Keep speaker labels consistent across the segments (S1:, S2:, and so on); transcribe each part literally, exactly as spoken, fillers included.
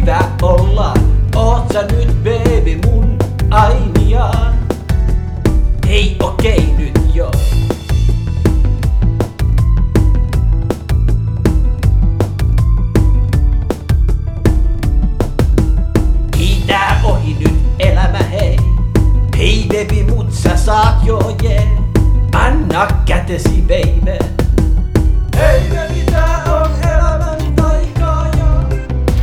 S1: hyvä olla. Oot sä nyt baby mun ainiaan? Hei okei okay, nyt jo. Kiitää ohi nyt elämä hei. Hei baby mut sä saat jo jee. Yeah. Anna kätesi baby. Hei baby tää on elämän taikaa ja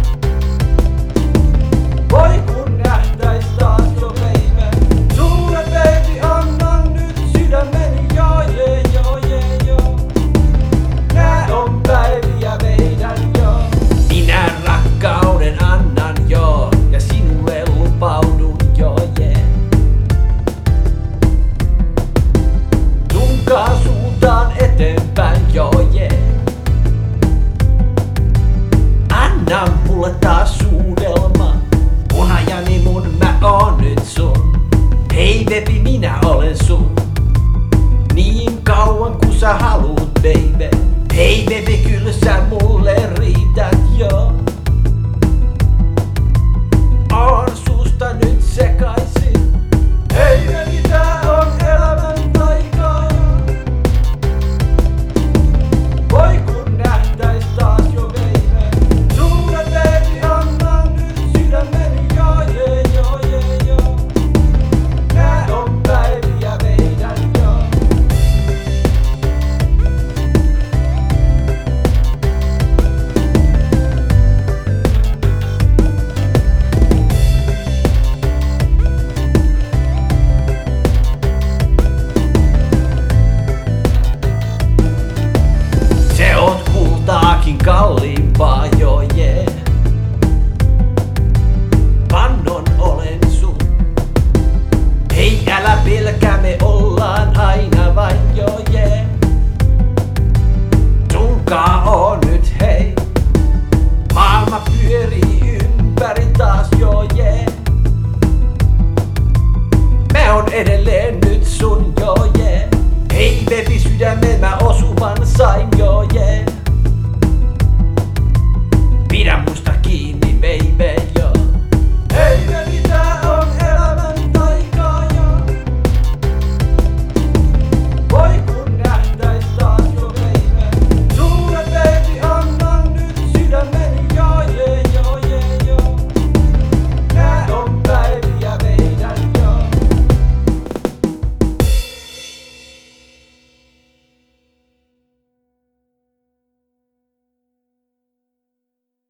S1: voi kun nähtäis taas jo baby. Sulle baby annan nyt sydämeni joo jee joo jee joo. Nää on päiviä meidän joo. Minä rakkauden annan joo ja sinulle lupaudun joo jee. Sunkaan suuntaan eteenpäin joo jee. Anna mulle taas suudelma. Punajani mun mä oon nyt sun. Hei baby minä olen sun. Niin kauan kun sä haluut baby. Hei baby kyllä sä mulle riität.